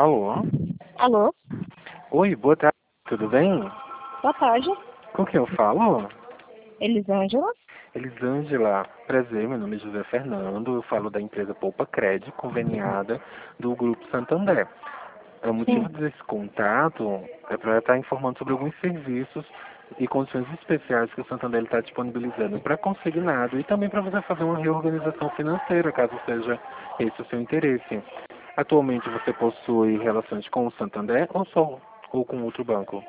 Alô? Alô? Oi, boa tarde, tudo bem? Boa tarde. Com quem eu falo? Elisângela? Elisângela, prazer, meu nome é José Fernando, eu falo da empresa Poupa Cred, conveniada do Grupo Santander. O motivo Sim. desse contato é para estar informando sobre alguns serviços e condições especiais que o Santander está disponibilizando para consignado e também para você fazer uma reorganização financeira, caso seja esse o seu interesse. Atualmente você possui relações com o Santander ou com outro banco?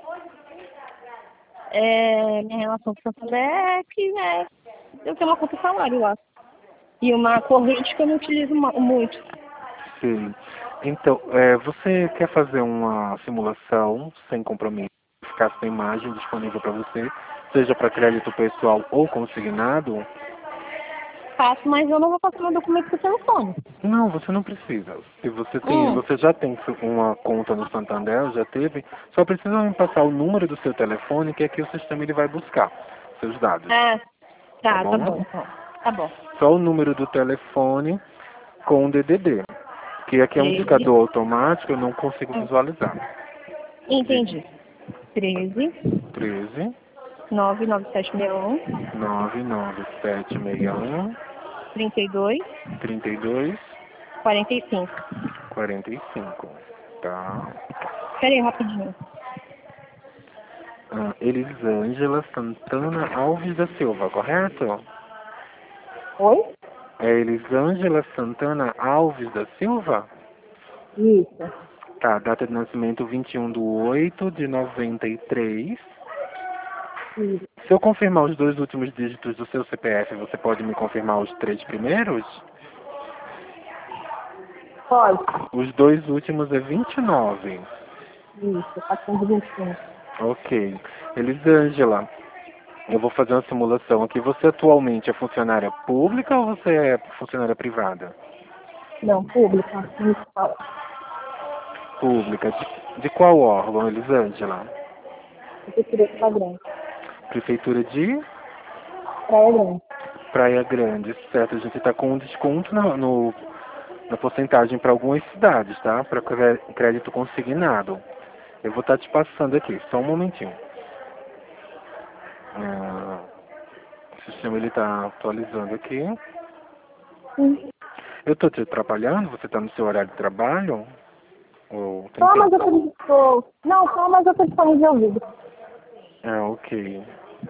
Minha relação com o Santander é que eu tenho uma conta salário lá. E uma corrente que eu não utilizo muito. Sim. Então, você quer fazer uma simulação sem compromisso, ficar sem imagem disponível para você, seja para crédito pessoal ou consignado? Faço, mas eu não vou passar meu documento por telefone. Não, você não precisa. Se você tem, Hum. você já tem uma conta no Santander, já teve, só precisa me passar o número do seu telefone, que aqui o sistema ele vai buscar seus dados, Ah, tá tá bom? bom então. Tá bom. Só o número do telefone com o DDD, que aqui é um 13. discador automático, eu não consigo Hum. visualizar. Diga. Entendi. 13 13 99761 99761 32 32 45. 45. Tá? Espera aí, rapidinho. Elisângela Santana Alves da Silva, correto? Oi? É Elisângela Santana Alves da Silva? Isso. Tá, data de nascimento 21/8/93. Isso. Se eu confirmar os dois últimos dígitos do seu CPF, você pode me confirmar os três primeiros? Pode. Os dois últimos é 29. Isso. 421. Ok. Elisângela, eu vou fazer uma simulação aqui. Você atualmente é funcionária pública ou você é funcionária privada? Não, pública. Municipal. Pública. De qual órgão, Elisângela? Prefeitura de Padrão. Prefeitura de Praia Grande. Praia Grande, certo? A gente está com um desconto na porcentagem para algumas cidades, tá? Para crédito consignado. Eu vou estar te passando aqui, só um momentinho. Ah, o sistema ele está atualizando aqui. Sim. Eu estou te atrapalhando? Você está no seu horário de trabalho? Ou tem Só, mas tempo? eu tô... Não, só, mas eu tô disponível de ouvido. Ah, ok.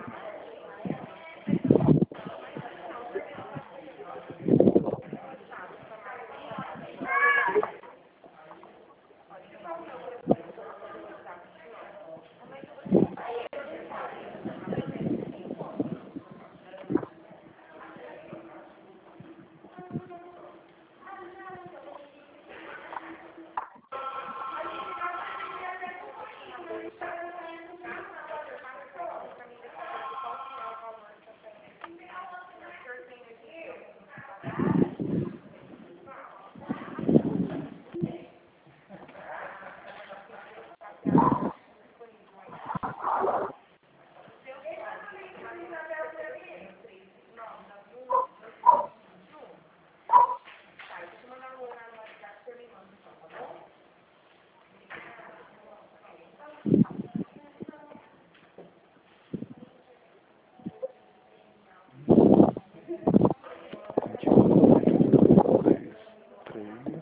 Continua. 2, 3.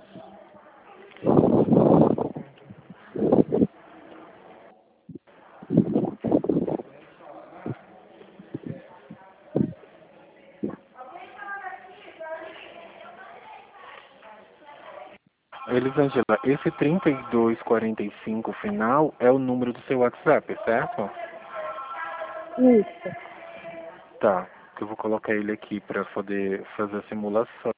Elisângela, esse 3245 final é o número do seu WhatsApp, certo? Isso. Tá, que eu vou colocar ele aqui para poder fazer a simulação.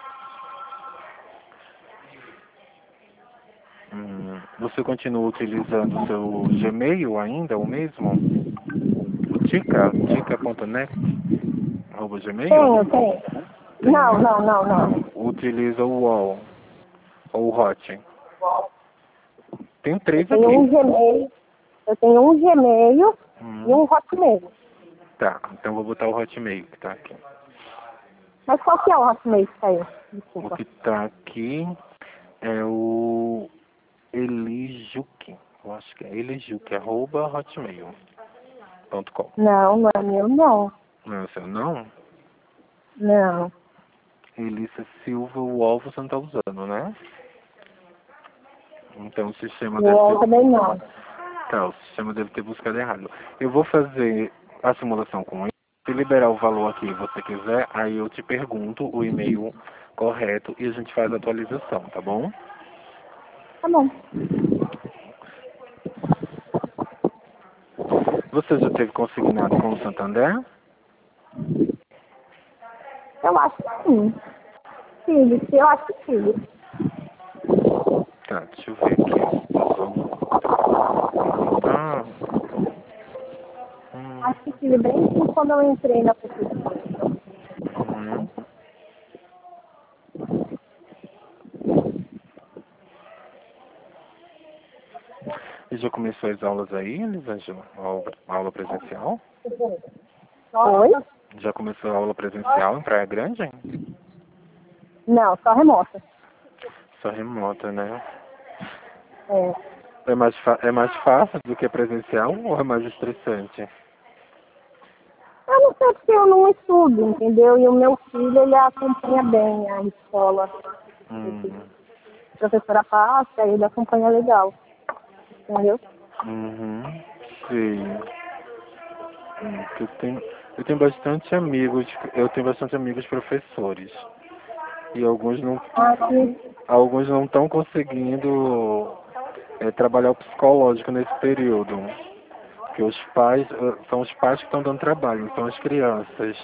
Você continua utilizando o seu Gmail ainda, o mesmo? O tica.net, arroba Gmail? Tenho. Tem, Não, né? não, não, não. Utiliza o UOL, ou o Hot. Tem Eu três tenho aqui. um Gmail, eu tenho um Gmail e Hum, um Hotmail. tá, então vou botar o Hotmail que tá aqui. Mas qual que é o Hotmail que saiu? O Desculpa. que tá aqui é o Elijuque. Eu acho que é Elijuque, @hotmail.com. Não, não é meu, não. Não é o seu, não? Não. Elissa Silva, o alvo você não tá usando, né? Então o sistema deve Eu ter... também não. Tá, o sistema deve ter buscado errado. Eu vou fazer a simulação com ele. Se liberar o valor aqui e você quiser, aí eu te pergunto o e-mail correto e a gente faz a atualização, tá bom? Tá bom. Você já teve consignado com o Santander? Eu acho que sim. Sim, eu acho que sim. Tá, deixa eu ver aqui. Ah, Acho que tive bem assim quando eu entrei na prefeitura. uhum. E já começou as aulas aí, Elisângela? A aula presencial? Oi? Já começou a aula presencial em Praia Grande? Não, só remota. Só remota, né? É. É mais fácil do que presencial ou é mais estressante? Eu não sei porque eu não estudo, entendeu? E o meu filho, ele acompanha bem a escola. A professora passa, ele acompanha legal. Entendeu? Uhum. Sim. Eu tenho bastante amigos, eu tenho bastante amigos professores. E Aqui, alguns não estão conseguindo trabalhar o psicológico nesse período. Porque os pais, são os pais que estão dando trabalho, não são as crianças.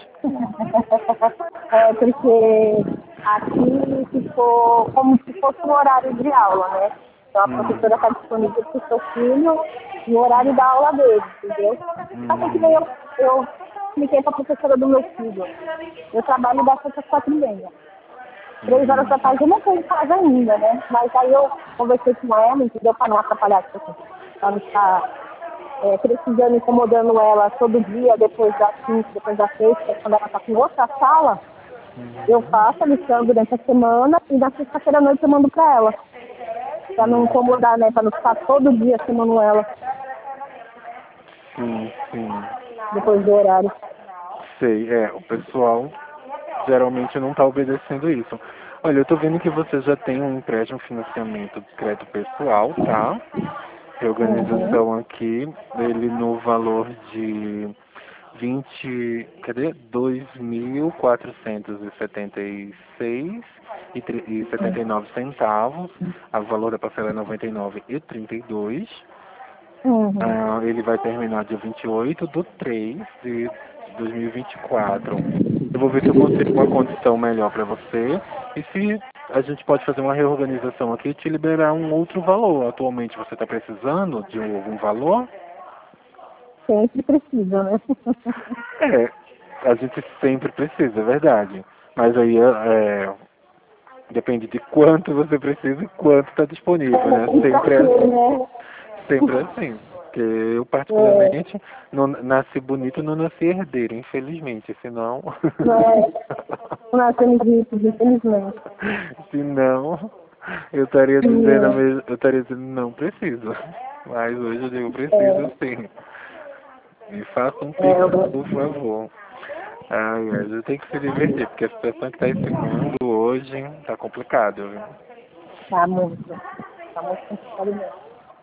é porque aqui ficou como se fosse um horário de aula, né? Então a professora está disponível para o seu filho no horário da aula dele, entendeu? Até que daí eu expliquei para a professora do meu filho. Eu trabalho das 7 às 4h30. 3 horas da tarde eu não estou em casa ainda, né? Mas aí eu conversei com ela, entendeu? Para não atrapalhar, tipo, para não ficar precisando, incomodando ela todo dia, depois das 5, depois das 6, quando ela está com outra sala, eu faço a lição durante a semana e na sexta-feira à noite eu mando para ela. Para não incomodar, né? Para não ficar todo dia chamando ela Sim, sim. depois do horário. Sei, o pessoal geralmente não está obedecendo isso. Olha, eu tô vendo que você já tem um empréstimo financiamento de crédito pessoal, tá? Reorganização aqui, ele no valor de 2.476,79. O valor da parcela é 99,32. Ele vai terminar dia 28/3/2024. Eu vou ver se eu consigo uma condição melhor para você e se a gente pode fazer uma reorganização aqui e te liberar um outro valor. Atualmente você está precisando de algum valor? Sempre precisa, né? A gente sempre precisa, é verdade. Mas aí depende de quanto você precisa e quanto está disponível, né? Sempre é assim. Né? Sempre é assim. Porque eu, particularmente, não nasci bonito, não nasci herdeiro, infelizmente. Senão. Não é ricos, infelizmente. Senão, eu estaria dizendo mesmo, eu estaria dizendo não preciso. Mas hoje eu digo preciso sim. Me faça um pix, por favor. Ai, a gente tem que se divertir, porque a situação que está esse mundo hoje tá complicado, viu? Tá muito. Tá muito complicado mesmo.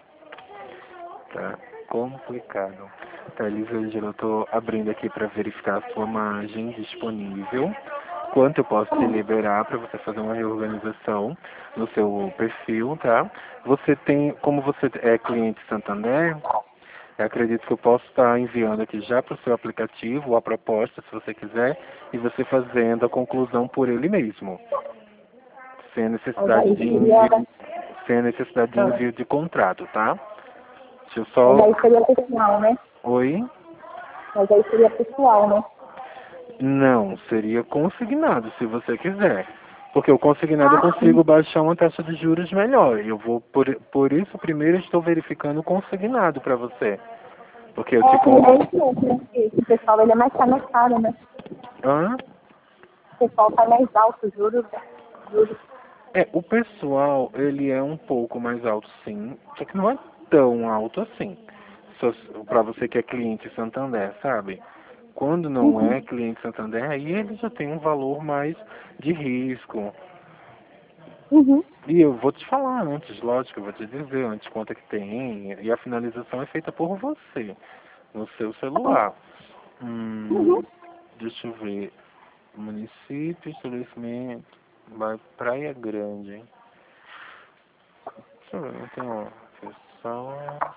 Tá complicado. Tá, Elisângela, eu tô abrindo aqui para verificar a sua margem disponível. Quanto eu posso te liberar para você fazer uma reorganização no seu perfil, tá? Você tem, como você é cliente Santander, eu acredito que eu posso estar enviando aqui já para o seu aplicativo a proposta, se você quiser, e você fazendo a conclusão por ele mesmo, sem a necessidade de envio, sem a necessidade de envio de contrato, tá? Deixa eu só... Mas aí seria pessoal, né? Oi? Mas aí seria pessoal, né? Não, seria consignado, se você quiser. Porque o consignado eu consigo baixar uma taxa de juros melhor. Eu vou, por isso, primeiro eu estou verificando o consignado para você. Porque eu te O pessoal ele é mais caro, né? Hã? O pessoal tá mais alto, juros, né? Juros. O pessoal, ele é um pouco mais alto, sim, só que não é tão alto assim. Para você que é cliente Santander, sabe? Quando não Uhum. é cliente Santander, aí ele já tem um valor mais de risco. Uhum. E eu vou te falar antes, lógico, eu vou te dizer antes quanto é que tem, e a finalização é feita por você, no seu Tá bom. celular. Uhum. Deixa eu ver. Município, estabelecimento, Praia Grande, hein? Deixa eu ver, não tem uma seção,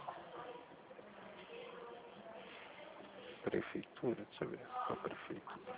prefeitura, deixa eu ver, só prefeitura.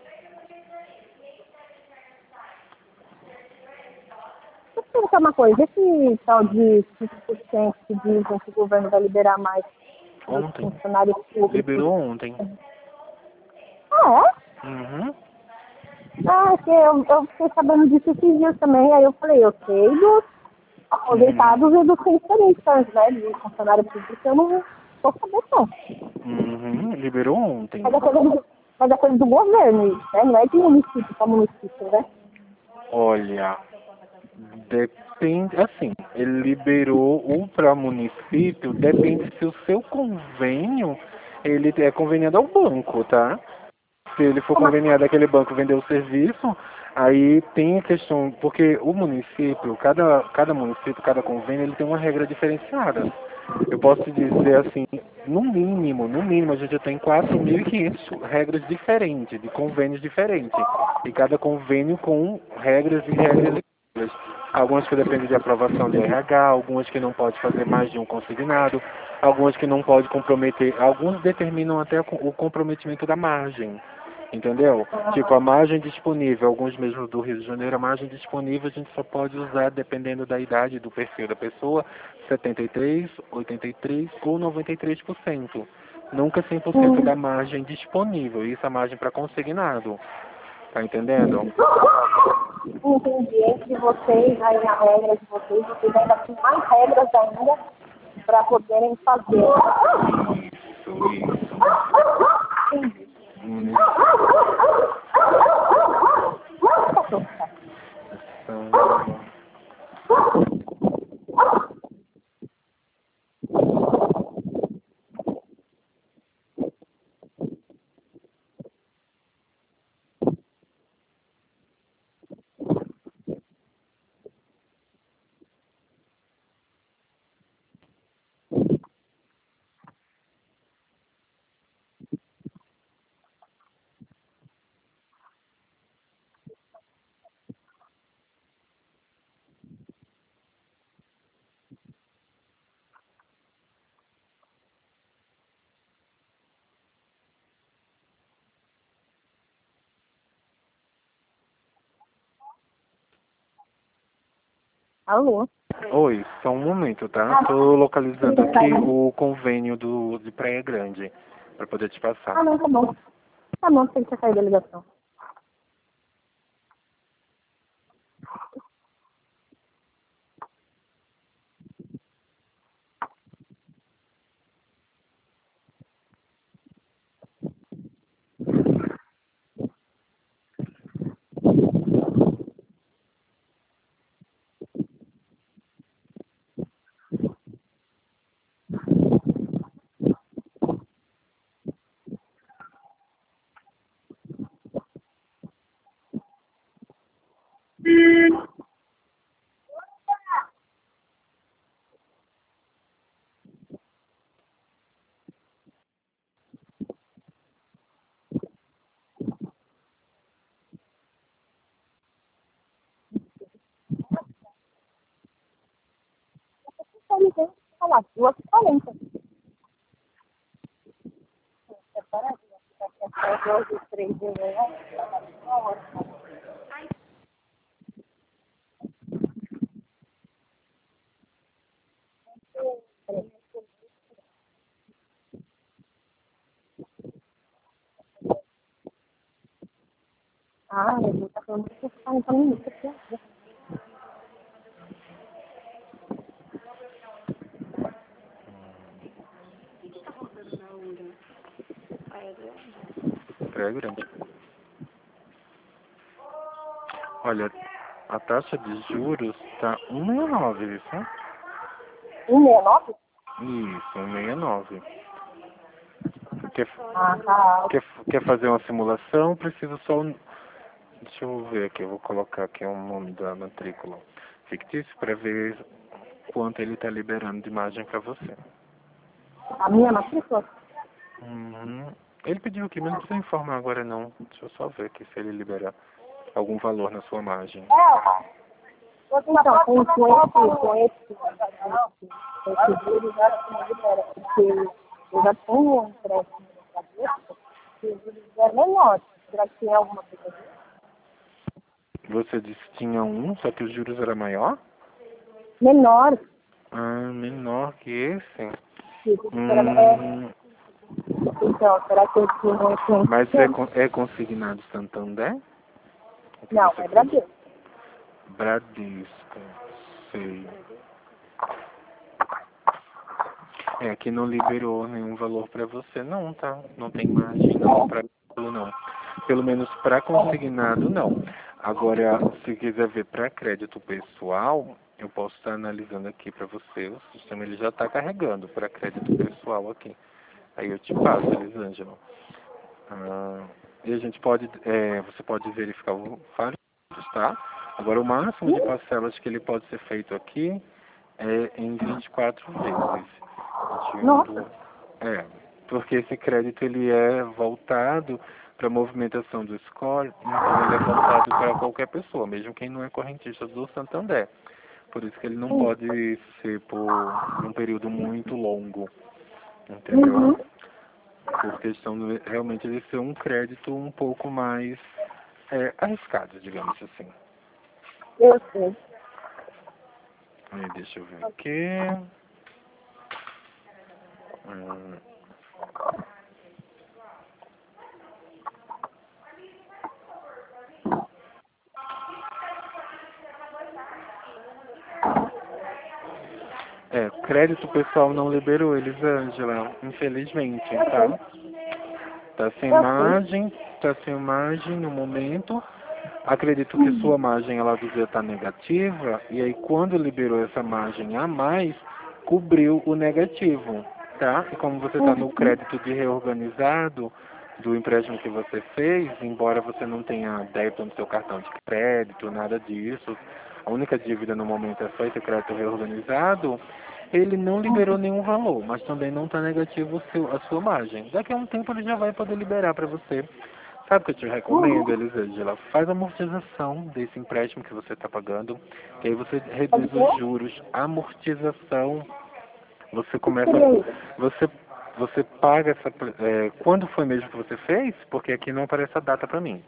Deixa eu perguntar uma coisa, esse tal de 5% que dizem que o governo vai liberar mais para os Ontem, funcionários públicos. liberou ontem. Ah, é? Uhum, Ah, que eu fiquei sabendo disso esses dias também, aí eu falei, eu sei dos uhum, aposentados e dos pensionistas, né, de funcionário público, eu não vou saber não. liberou ontem. Mas é coisa do governo isso, né, não é de município para município, né? Olha, depende, assim, ele liberou o para município, depende se o seu convênio, ele é conveniado ao banco, tá? Se ele for Como assim? conveniado aquele banco vender o serviço, aí tem a questão, porque o município, cada município, cada convênio, ele tem uma regra diferenciada. Eu posso te dizer assim, no mínimo a gente já tem 4.500 regras diferentes, de convênios diferentes. E cada convênio com regras e regras e regras. Algumas que dependem de aprovação de RH, algumas que não pode fazer mais de um consignado, algumas que não pode comprometer, alguns determinam até o comprometimento da margem. Entendeu? Tipo, a margem disponível, alguns mesmo do Rio de Janeiro, a margem disponível a gente só pode usar, dependendo da idade do perfil da pessoa, 73, 83 ou 93%. Nunca 100% da margem disponível. Isso é a margem para consignado. Tá entendendo? Entendi, entre vocês, aí a regra de vocês ainda têm mais regras ainda para poderem fazer. Isso. Munição. Alô? Oi, só um momento, tá? Tô localizando aqui o convênio de Praia Grande, para poder te passar. Ah, não, tá bom. Tá bom, tem que sair da ligação. Tá ligando, tá lá, 2h40. Separa, até 2 3 de manhã. Ah, ele tá falando que 40 minutos aqui. Praia Grande. Olha, a taxa de juros Tá 169, isso? 169? Isso, 169. Quer, Ah, tá. quer fazer uma simulação? Preciso só um... Deixa eu ver aqui, eu vou colocar aqui o nome da matrícula fictício para ver quanto ele está liberando de imagem para você. A minha matrícula? Uhum. Ele pediu aqui, mas não precisa informar agora não. Deixa eu só ver aqui se ele liberar algum valor na sua margem. Então, esse vídeo já se libera, porque eu já tenho um empréstimo na cabeça, que o juros é menor. Será que tem alguma coisa a ver? Você disse que tinha um, só que os juros era maior? Menor. Ah, menor que esse? Que o juros era menor. Então, será que eu tinha Mas é consignado Santander? Não, é Bradesco. Bradesco, sei. É que não liberou nenhum valor para você, não, tá? Não tem margem não para não. Pelo menos para consignado, não. Agora, se quiser ver para crédito pessoal, eu posso estar analisando aqui para você. O sistema ele já está carregando para crédito pessoal aqui. Aí eu te passo, Elisângela. E a gente pode, você pode verificar vários, tá? Agora, o máximo de parcelas que ele pode ser feito aqui é em 24 vezes. Nossa. Porque esse crédito ele é voltado para a movimentação do score, então ele é voltado para qualquer pessoa, mesmo quem não é correntista do Santander. Por isso que ele não pode ser por um período muito longo, entendeu? Por questão realmente de ser um crédito um pouco mais arriscado, digamos assim. Eu sei. Aí, deixa eu ver aqui. Hum. Crédito pessoal não liberou, Elisângela, infelizmente, tá? Tá sem margem no momento. Acredito que sua margem ela devia estar negativa, e aí quando liberou essa margem a mais, cobriu o negativo, tá? E como você está no crédito de reorganizado do empréstimo que você fez, embora você não tenha débito no seu cartão de crédito, nada disso, a única dívida no momento é só esse crédito reorganizado, ele não liberou nenhum valor, mas também não está negativo a sua margem. Daqui a um tempo ele já vai poder liberar para você. Sabe o que eu te recomendo, Elisângela? Faz a amortização desse empréstimo que você está pagando, que aí você reduz os juros. Amortização, você começa, você, você paga essa, quando foi mesmo que você fez? Porque aqui não aparece a data para mim.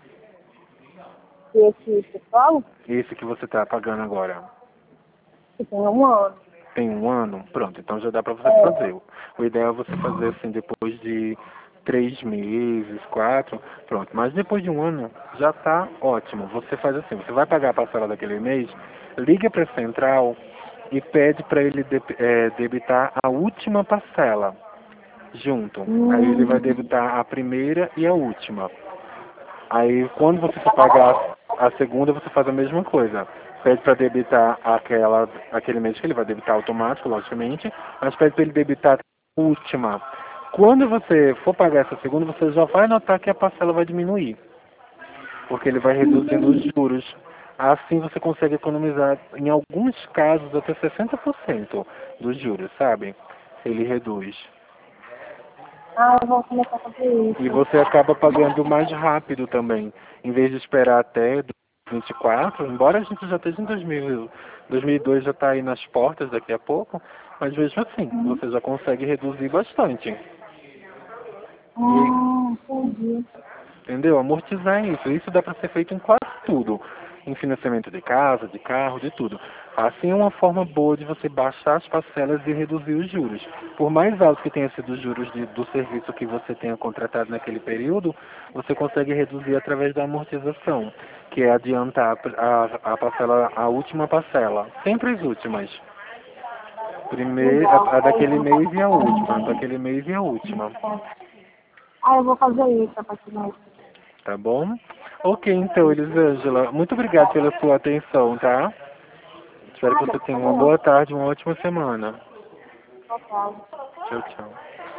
Esse pessoal? Esse que você está pagando agora. Que tem 1 ano. Tem 1 ano? Pronto, então já dá para você fazer. O ideal é você fazer assim depois de 3 meses, 4, pronto. Mas depois de 1 ano já está ótimo. Você faz assim, você vai pagar a parcela daquele mês, liga para a central e pede para ele debitar a última parcela junto. Aí ele vai debitar a primeira e a última. Aí quando você for pagar a segunda, você faz a mesma coisa. Pede para debitar aquele mês que ele vai debitar automático, logicamente, mas pede para ele debitar a última. Quando você for pagar essa segunda, você já vai notar que a parcela vai diminuir, porque ele vai reduzindo os juros. Assim você consegue economizar, em alguns casos, até 60% dos juros, sabe? Ele reduz. Ah, eu vou começar a fazer isso. E você acaba pagando mais rápido também. Em vez de esperar até 24, embora a gente já esteja em 2002 já está aí nas portas daqui a pouco, mas mesmo assim, você já consegue reduzir bastante. Entendi. Entendeu? Amortizar isso. Isso dá para ser feito em quase tudo. Em financiamento de casa, de carro, de tudo. Assim é uma forma boa de você baixar as parcelas e reduzir os juros. Por mais alto que tenha sido os juros do serviço que você tenha contratado naquele período, você consegue reduzir através da amortização, que é adiantar a parcela, a última parcela. Sempre as últimas. Primeiro, a daquele mês e a última. Daquele mês e a última. Ah, eu vou fazer isso a partir do mês. Tá bom? Ok, então, Elisângela, muito obrigado pela sua atenção, tá? Espero que você tenha uma boa tarde, uma ótima semana. Tchau, tchau. Tchau, tchau.